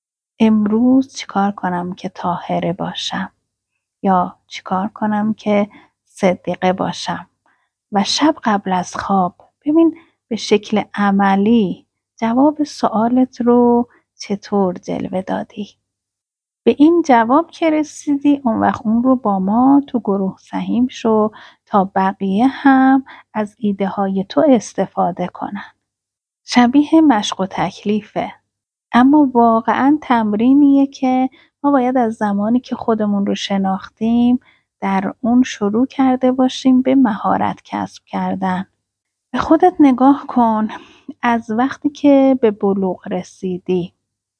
امروز چیکار کنم که طاهره باشم؟ یا چیکار کنم که صدیقه باشم؟ و شب قبل از خواب ببین به شکل عملی جواب سوالت رو چطور جلوه دادی. به این جواب که رسیدی اون وقت اون رو با ما تو گروه سهیم شو تا بقیه هم از ایده های تو استفاده کنن. شبیه مشق و تکلیفه، اما واقعا تمرینیه که ما باید از زمانی که خودمون رو شناختیم در اون شروع کرده باشیم به مهارت کسب کردن. به خودت نگاه کن، از وقتی که به بلوغ رسیدی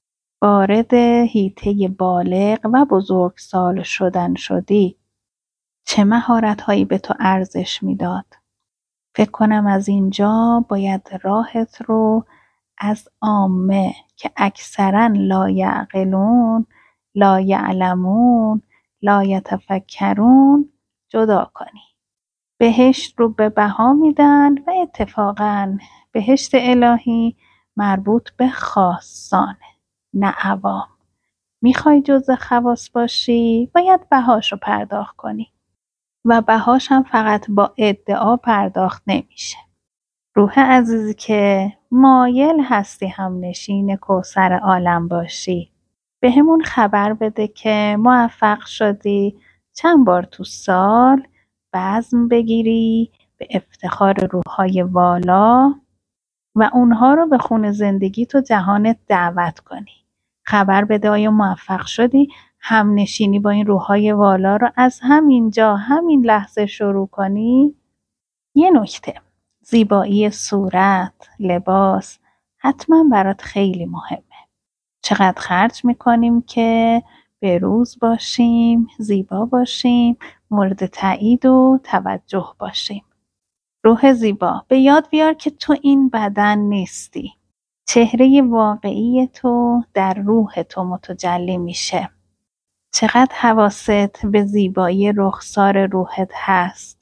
وارد حیطه بالغ و بزرگسال شدن شدی، چه مهارت‌هایی به تو ارزش میداد؟ فکر کنم از اینجا باید راهت رو از عامه که اکثرا لا یعقلون، لا یعلمون، لا یتفکرون جدا کنی. بهشت رو به بها میدن و اتفاقاً بهشت الهی مربوط به خاصانه نه عوام. میخوای جزء خواص باشی باید بهاش رو پرداخت کنی و بهاش هم فقط با ادعا پرداخت نمیشه. روح عزیزی که مایل هستی هم نشین کوثر عالم باشی، به همون خبر بده که موفق شدی چند بار تو سال بزم بگیری به افتخار روح‌های والا و اونها رو به خون زندگی تو جهانت دعوت کنی. خبر بده آیا موفق شدی هم نشینی با این روح‌های والا رو از همینجا همین لحظه شروع کنی. یه نکته، زیبایی صورت، لباس حتما برات خیلی مهمه. چقدر خرج میکنیم که به روز باشیم، زیبا باشیم، مورد تایید و توجه باشیم. روح زیبا، به یاد بیار که تو این بدن نیستی. چهره واقعی تو در روح تو متجلی میشه. چقدر حواست به زیبایی رخسار روحت هست.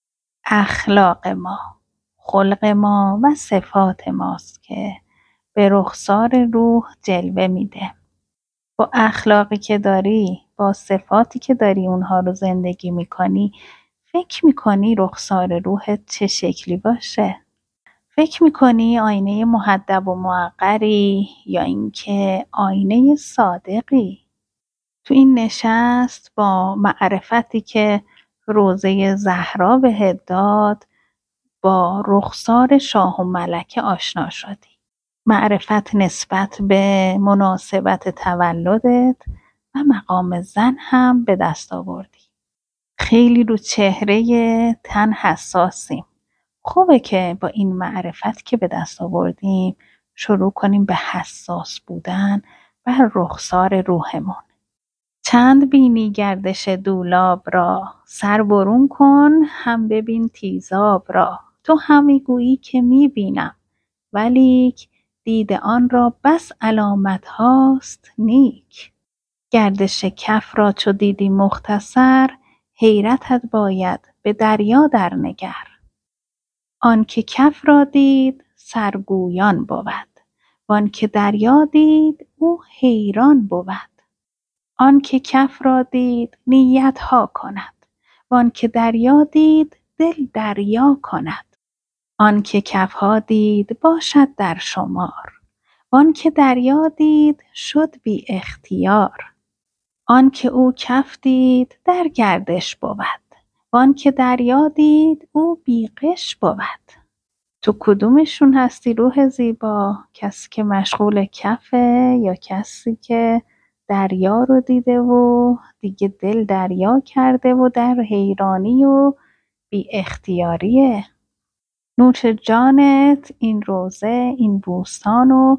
اخلاق ما، خلق ما و صفات ماست که به رخسار روح جلوه میده. با اخلاقی که داری، با صفاتی که داری اونها رو زندگی میکنی، فکر میکنی رخسار روحت چه شکلی باشه؟ فکر میکنی آینه مهذب و معقری یا اینکه آینه صادقی؟ تو این نشست با معرفتی که روزه زهرا بهت داد با رخسار شاه و ملکه آشنا شدی. معرفت نسبت به مناسبت تولدت و مقام زن هم به دست آوردی. خیلی رو چهره تن حساسیم. خوبه که با این معرفت که به دست آوردیم شروع کنیم به حساس بودن بر رخسار روحمون. چند بینی گردش دولاب را، سر برون کن هم ببین تیزاب را. تو همی گویی که می بینم، ولیک دید آن را بس علامت هاست نیک. گردش کف را چو دیدی مختصر، حیرتت باید به دریا در نگر. آن که کف را دید سرگویان بود، وان که دریا دید او حیران بود. آن که کف را دید نیت ها کند، وان که دریا دید دل دریا کند. آن که کف ها دید باشد در شمار، وان که دریا دید شد بی اختیار. آن که او کف دید در گردش بود، وان که دریا دید او بی غش بود. تو کدومشون هستی روح زیبا؟ کسی که مشغول کفه یا کسی که دریا رو دیده و دیگه دل دریا کرده و در حیرانی و بی اختیاریه؟ نوش جانت این روضه، این بوستان و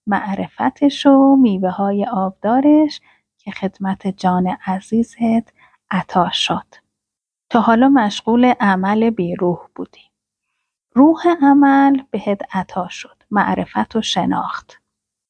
معرفتش و میوه های آبدارش که خدمت جان عزیزت عطا شد. تا حالا مشغول عمل بی روح بودی. روح عمل بهت عطا شد، معرفت و شناخت.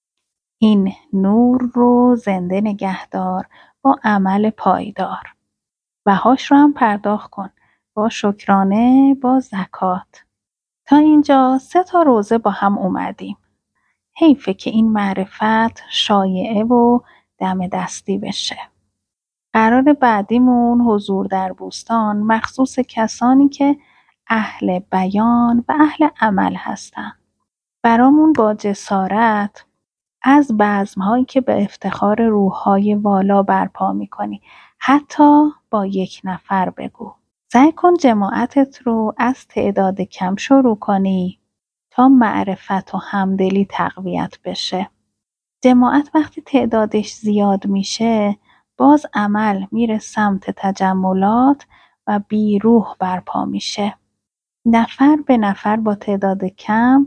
این نور رو زنده نگه دار با عمل پایدار. بهاش رو هم پرداخت کن با شکرانه، با زکات. تا اینجا سه تا روزه با هم اومدیم. حیفه که این معرفت شایعه و دم دستی بشه. قرار بعدیمون حضور در بوستان مخصوص کسانی که اهل بیان و اهل عمل هستن. برامون با جسارت از بزم‌هایی که به افتخار روح‌های والا برپا می‌کنی، حتی با یک نفر بگو. سعی کن جماعتت رو از تعداد کم شروع کنی تا معرفت و همدلی تقویت بشه. جماعت وقتی تعدادش زیاد میشه، باز عمل میره سمت تجملات و بیروح برپا میشه. نفر به نفر با تعداد کم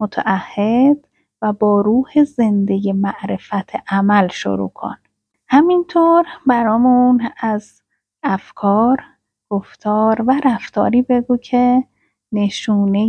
متعهد و با روح زنده معرفت عمل شروع کن. همینطور برامون از افکار، گفتار و رفتاری بگو که نشونه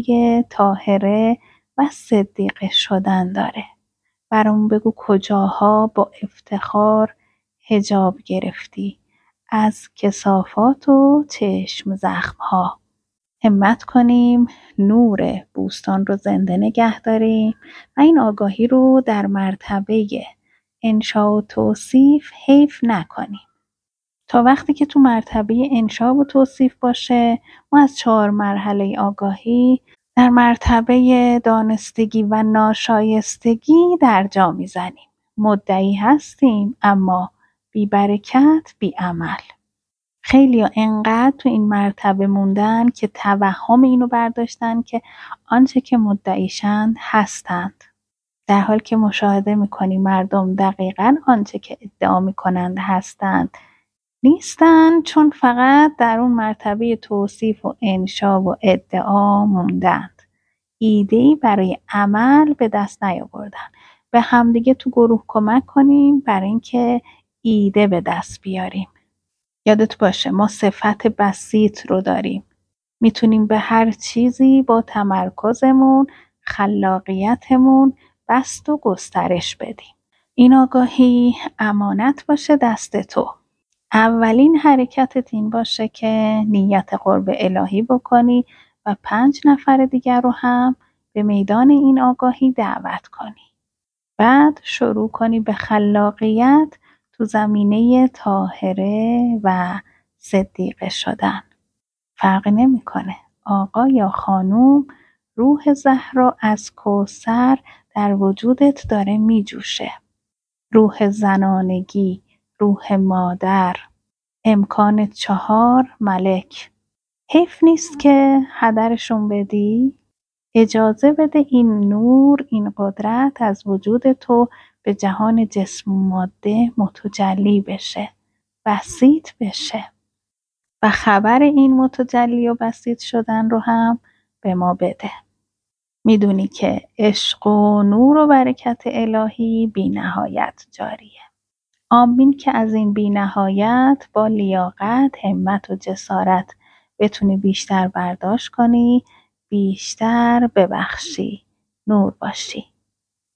طاهره و صدیقه شدن داره. برامون بگو کجاها با افتخار حجاب گرفتی از کثافات و چشم زخمها. همت کنیم نور بوستان رو زنده نگه داریم و این آگاهی رو در مرتبه انشا و توصیف حیف نکنیم. تا وقتی که تو مرتبه انشا و توصیف باشه، ما از چهار مرحله آگاهی در مرتبه دانستگی و ناشایستگی در جا میزنیم. مدعی هستیم اما بی برکت، بی عمل. خیلی ها انقدر تو این مرتبه موندن که توهم اینو برداشتن که آنچه که مدعیشند هستند، در حالی که مشاهده میکنی مردم دقیقاً آنچه که ادعا میکنند هستند نیستند، چون فقط در اون مرتبه توصیف و انشا و ادعا موندند. ایده‌ای برای عمل به دست نیاوردن. به همدیگه تو گروه کمک کنیم برای اینکه ایده به دست بیاریم. یادت باشه ما صفت بسیط رو داریم. میتونیم به هر چیزی با تمرکزمون، خلاقیتمون بست و گسترش بدیم. این آگاهی امانت باشه دست تو. اولین حرکتت این باشه که نیت قرب الهی بکنی و پنج نفر دیگر رو هم به میدان این آگاهی دعوت کنی. بعد شروع کنی به خلاقیت تو زمینه طاهره و صدیقه شدن. فرقی نمیکنه آقا یا خانوم، روح زهرا از کوثر در وجودت داره میجوشه. روح زنانگی، روح مادر، امکان چهار ملک. حیف نیست که هدرشون بدی؟ اجازه بده این نور، این قدرت از وجود تو به جهان جسم و ماده متجلی بشه، بسیط بشه. و خبر این متجلی و بسیط شدن رو هم به ما بده. میدونی که عشق و نور و برکت الهی بی نهایت جاریه. آمین که از این بی‌نهایت با لیاقت، همت و جسارت بتونی بیشتر برداشت کنی، بیشتر ببخشی. نور باشی.